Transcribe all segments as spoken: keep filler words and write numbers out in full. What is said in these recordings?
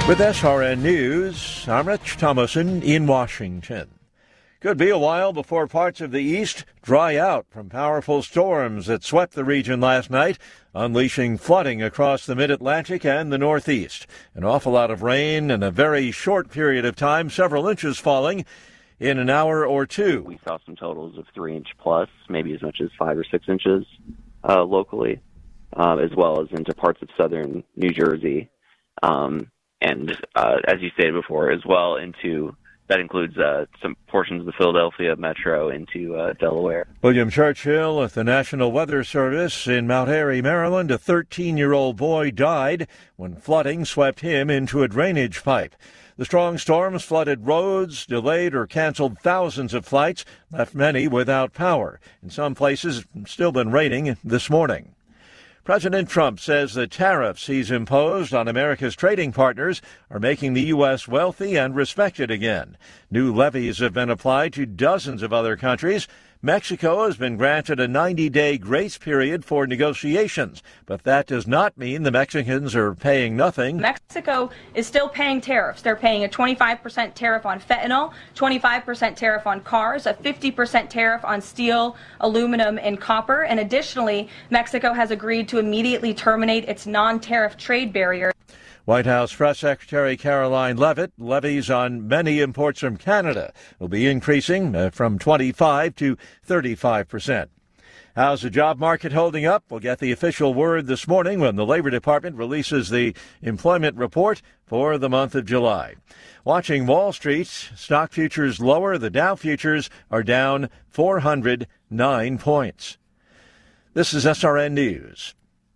With S R N News, I'm Rich Thomason in Washington. Could be a while before parts of the east dry out from powerful storms that swept the region last night, unleashing flooding across the mid-Atlantic and the Northeast. An awful lot of rain in a very short period of time, several inches falling in an hour or two. We saw some totals of three inch plus, maybe as much as five or six inches uh, locally, uh, as well as into parts of southern New Jersey. Um, and uh, as you stated before, as well into, that includes uh, some portions of the Philadelphia metro into uh, Delaware. William Churchill at the National Weather Service in Mount Airy, Maryland. A thirteen-year-old boy died when flooding swept him into a drainage pipe. The strong storms flooded roads, delayed or canceled thousands of flights, left many without power. In some places, it's still been raining this morning. President Trump says the tariffs he's imposed on America's trading partners are making the U S wealthy and respected again. New levies have been applied to dozens of other countries. Mexico has been granted a ninety-day grace period for negotiations, but that does not mean the Mexicans are paying nothing. Mexico is still paying tariffs. They're paying a twenty-five percent tariff on fentanyl, twenty-five percent tariff on cars, a fifty percent tariff on steel, aluminum, and copper. And additionally, Mexico has agreed to immediately terminate its non-tariff trade barrier. White House Press Secretary Caroline Leavitt, levies on many imports from Canada will be increasing uh, from twenty-five to thirty-five percent. How's the job market holding up? We'll get the official word this morning when the Labor Department releases the employment report for the month of July. Watching Wall Street, stock futures lower. The Dow futures are down four hundred nine points. This is S R N News.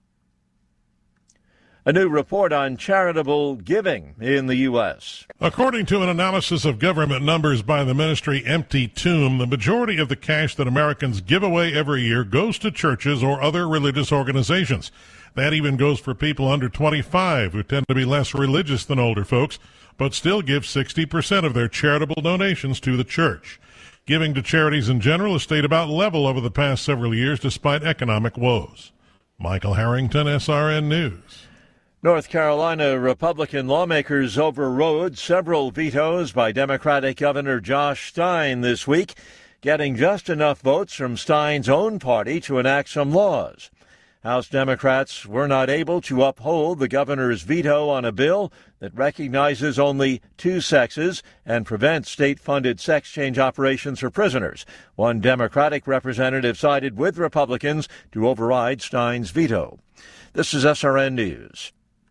A new report on charitable giving in the U S. According to an analysis of government numbers by the ministry Empty Tomb, the majority of the cash that Americans give away every year goes to churches or other religious organizations. That even goes for people under twenty-five who tend to be less religious than older folks, but still give sixty percent of their charitable donations to the church. Giving to charities in general has stayed about level over the past several years despite economic woes. Michael Harrington, S R N News. North Carolina Republican lawmakers overrode several vetoes by Democratic Governor Josh Stein this week, getting just enough votes from Stein's own party to enact some laws. House Democrats were not able to uphold the governor's veto on a bill that recognizes only two sexes and prevents state-funded sex change operations for prisoners. One Democratic representative sided with Republicans to override Stein's veto. This is S R N News.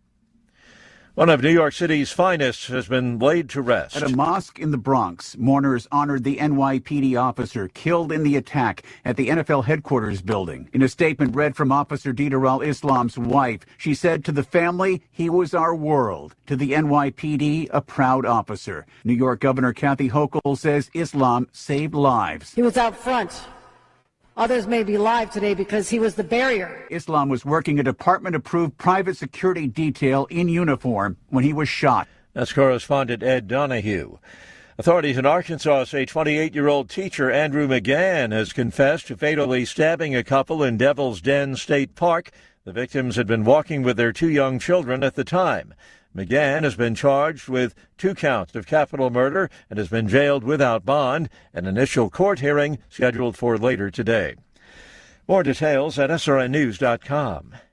One of New York City's finest has been laid to rest. At a mosque in the Bronx, mourners honored the N Y P D officer killed in the attack at the N F L headquarters building. In a statement read from Officer Dieter al-Islam's wife, she said to the family, "He was our world." To the N Y P D, a proud officer. New York Governor Kathy Hochul says Islam saved lives. He was out front. Others may be live today because he was the barrier. Islam was working a department-approved private security detail in uniform when he was shot. That's correspondent Ed Donahue. Authorities in Arkansas say twenty-eight-year-old teacher Andrew McGann has confessed to fatally stabbing a couple in Devil's Den State Park. The victims had been walking with their two young children at the time. McGann has been charged with two counts of capital murder and has been jailed without bond. An initial court hearing scheduled for later today. More details at S R N news dot com.